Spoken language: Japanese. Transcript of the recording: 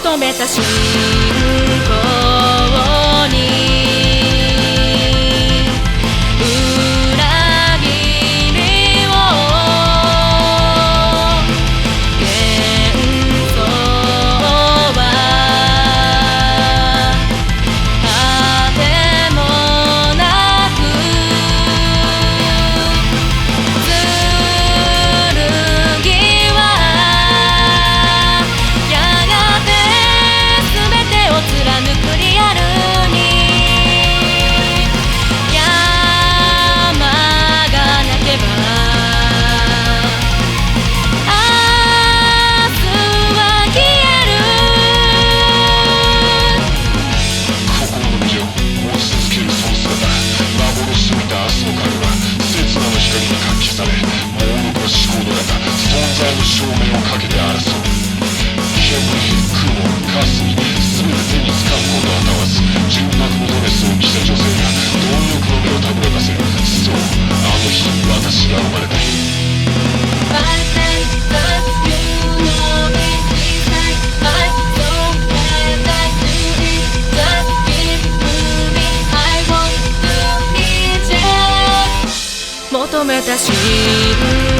求めた信仰に裏切りを幻想は果てもなく剣はやがて全てを貫くリアルに山がなけば明日は消える心の身を持ち続けるその姿幻と見た明日の影は刹那の光に活気され猛毒な思考の中存在の証明をかけて争う煙雲霞全て手につかむことはたわず純白のドレスを着た女性が貪欲の目をたぶらかせるそうあの日私が生まれた日求めた信